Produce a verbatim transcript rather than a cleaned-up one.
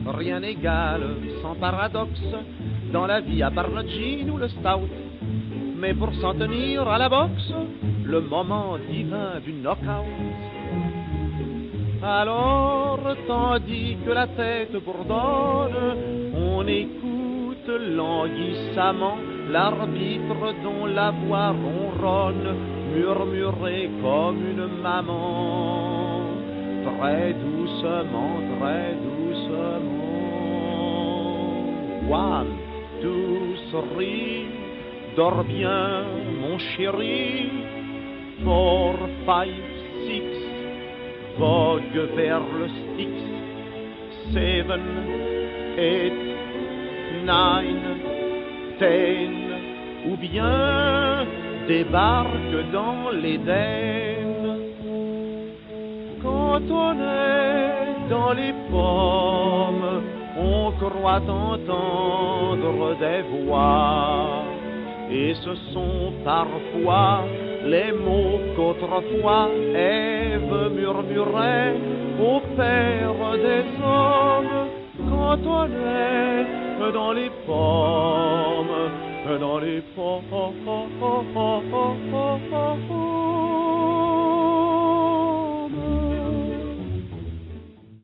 rien n'égale, sans paradoxe, dans la vie à part le gin ou le stout. Mais pour s'en tenir à la boxe, le moment divin du knock-out. Alors, tandis que la tête bourdonne, on écoute languissamment l'arbitre dont la voix ronronne, murmurer comme une maman, très doucement, très doucement. One, two, three, dors bien, mon chéri. Four, five, six, vogue vers le Styx. Seven, eight, nine, ten, ou bien débarque dans l'Éden. Quand on est dans les pommes, on croit entendre des voix, et ce sont parfois les mots qu'autrefois Ève murmurait au Père des hommes. Quand on est dans les pommes, dans les pommes.